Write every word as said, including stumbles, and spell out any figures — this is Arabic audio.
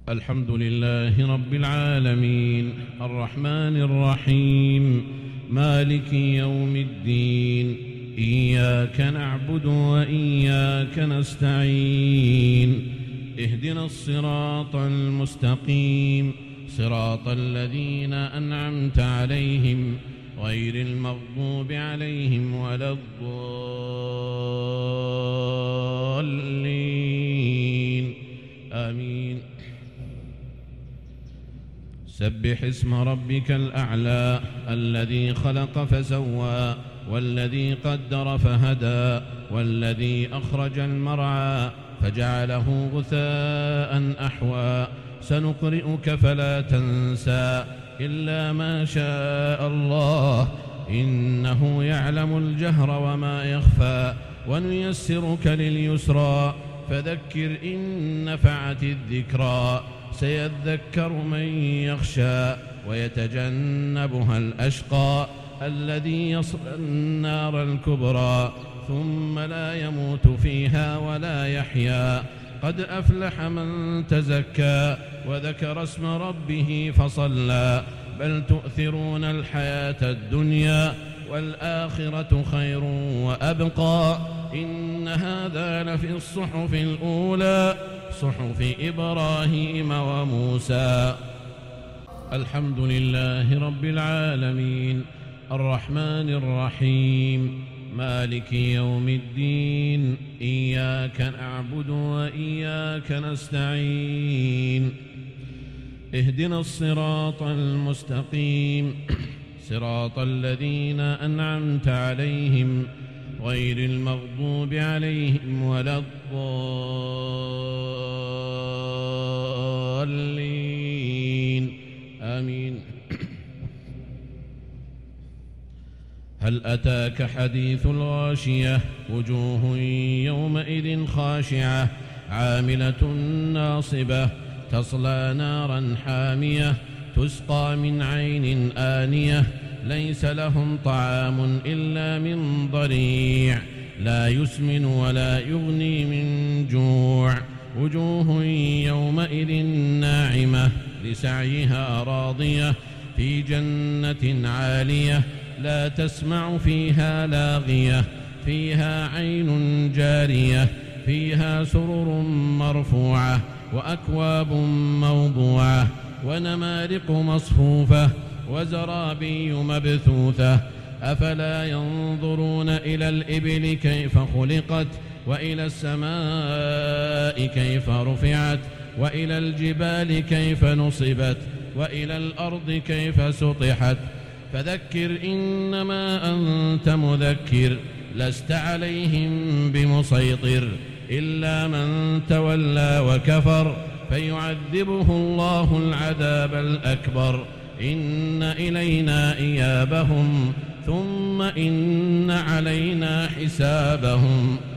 الحمد لله رب العالمين الرحمن الرحيم مالك يوم الدين إياك نعبد وإياك نستعين اهدنا الصراط المستقيم صراط الذين أنعمت عليهم غير المغضوب عليهم ولا الضالين آمين. سبح اسم ربك الأعلى الذي خلق فسوى والذي قدر فهدى والذي أخرج المرعى فجعله غثاء أحوى سنقرئك فلا تنسى إلا ما شاء الله إنه يعلم الجهر وما يخفى ونيسرك لليسرى فذكر إن نفعت الذكرى سيذكر من يخشى ويتجنبها الأشقى الذي يصلى النار الكبرى ثم لا يموت فيها ولا يحيا قد أفلح من تزكى وذكر اسم ربه فصلى بل تؤثرون الحياة الدنيا والآخرة خير وأبقى إن هذا لفي الصحف الأولى صحف إبراهيم وموسى. الحمد لله رب العالمين الرحمن الرحيم مالك يوم الدين إياك نعبد وإياك نستعين اهدنا الصراط المستقيم صراط الذين أنعمت عليهم غير المغضوب عليهم ولا الضالين آمين. هل أتاك حديث الغاشية وجوه يومئذ خاشعة عاملة ناصبة تصلى نارا حامية تسقى من عين آنية ليس لهم طعام إلا من ضريع لا يسمن ولا يغني من جوع وجوه يومئذ ناعمة لسعيها راضية في جنة عالية لا تسمع فيها لاغية فيها عين جارية فيها سرر مرفوعة وأكواب موضوعة ونمارق مصفوفة وزرابي مبثوثة أفلا ينظرون إلى الإبل كيف خلقت وإلى السماء كيف رفعت وإلى الجبال كيف نصبت وإلى الأرض كيف سطحت فذكر إنما أنت مذكر لست عليهم بمسيطر إلا من تولى وكفر فيعذبه الله العذاب الأكبر إن إلينا إيابهم ثم إن علينا حسابهم.